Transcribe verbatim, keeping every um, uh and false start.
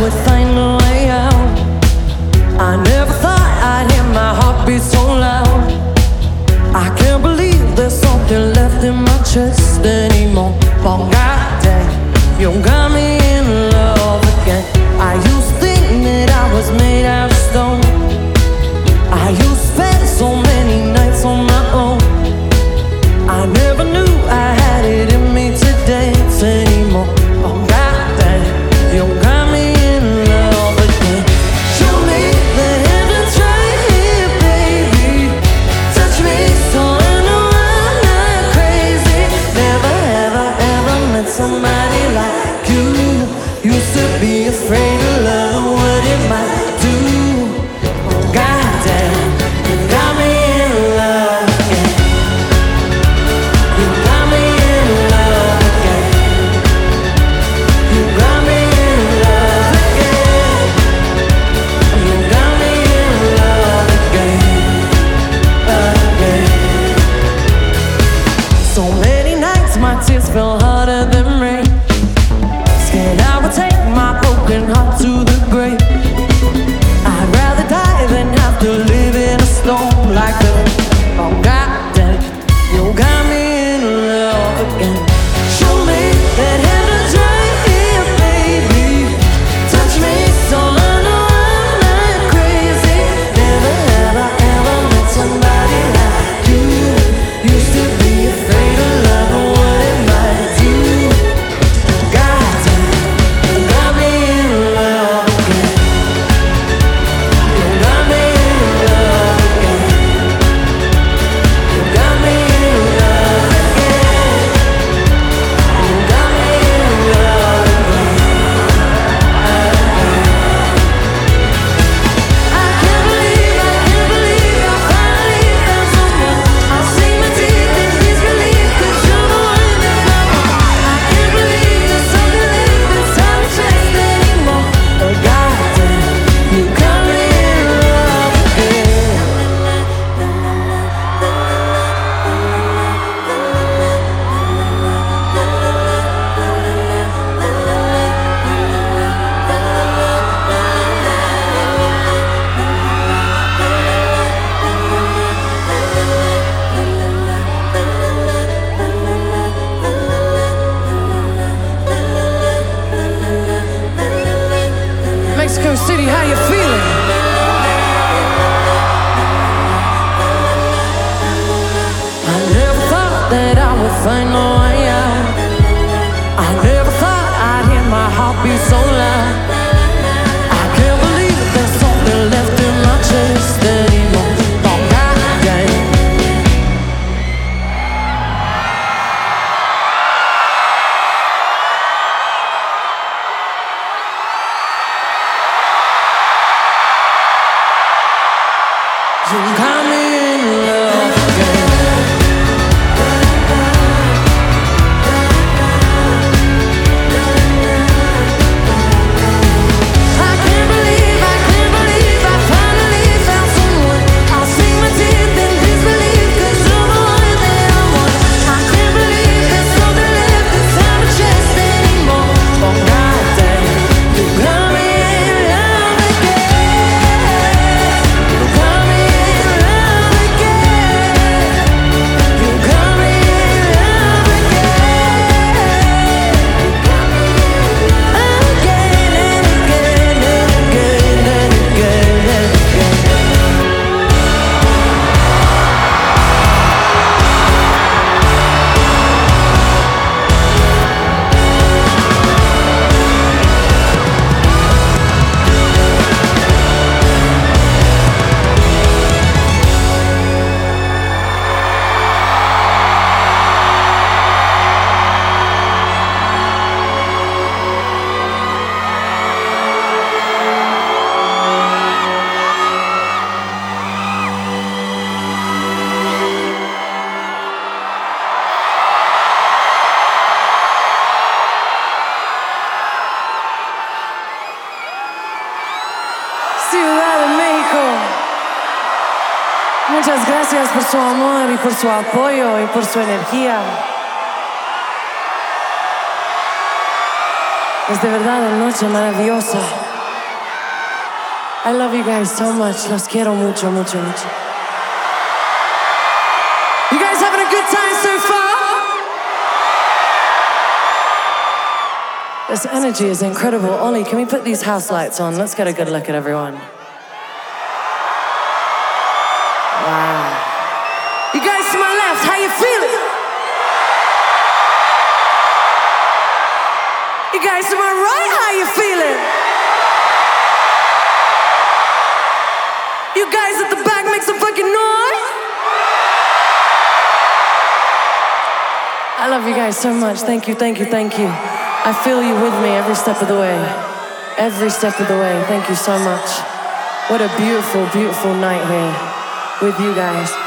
would find a way out. I never thought I'd hear my heartbeat so loud. I can't believe there's something left in my chest anymore. But goddamn, you got me in love again. I used to think that I was made out of stone. I used to spend so many nights on my own. I never knew I had it in me to dance anymore. Oh goddamn, you got me in love again. Show me that heaven's right here, baby. Touch me so I know I'm not crazy. Never ever ever met somebody like you. Used to be afraid of love, what it might do. Oh goddamn, you got me in love again. You got me in love again. You got me in love again. You got me in love again, again. So many nights my tears fell harder than rain. Scared I would take my broken heart to the grave. I'd rather die than have to live in a storm like that. Oh goddamn, you got me in love again. Show me that heaven's right here, baby. Touch me so I know I'm not crazy. Never ever ever met somebody like you. Used to be afraid of love and what it might do. Goddamn, you got me in love again. You got me in love again. You got me in love again. You got me in love again, again. I can't believe, I can't believe I finally found someone. I'll sink my teeth in disbelief, 'cause you're the one that I want. I can't believe there's something left inside my chest anymore. Oh goddamn, you got me in love again. Mexico City, how you feeling? I never thought that I would find my way out. I never thought I'd hear my heartbeat so loud. I can't believe there's something left in my chest anymore. Oh goddamn. You got me in love again. I can't believe, I can't believe I finally found someone. I'll sink my teeth in disbelief, 'cause you're the one that I want. I can't believe there's something left inside my chest anymore. Oh goddamn, you got me in love again. You got me in love again. You got me in love again. Again and again and again and again and again. Ciudad de México. Muchas gracias por su amor y por su apoyo y por su energía. Es de verdad una noche maravillosa. I love you guys so much. Los quiero mucho, mucho, mucho. You guys having a good time so far? This energy is incredible. Ollie, can we put these house lights on? Let's get a good look at everyone. Wow. You guys to my left, how you feeling? You guys to my right, how you feeling? You guys at the back, make some fucking noise. I love you guys so much. Thank you, thank you, thank you. I feel you with me every step of the way. Every step of the way. Thank you so much. What a beautiful, beautiful night here with you guys.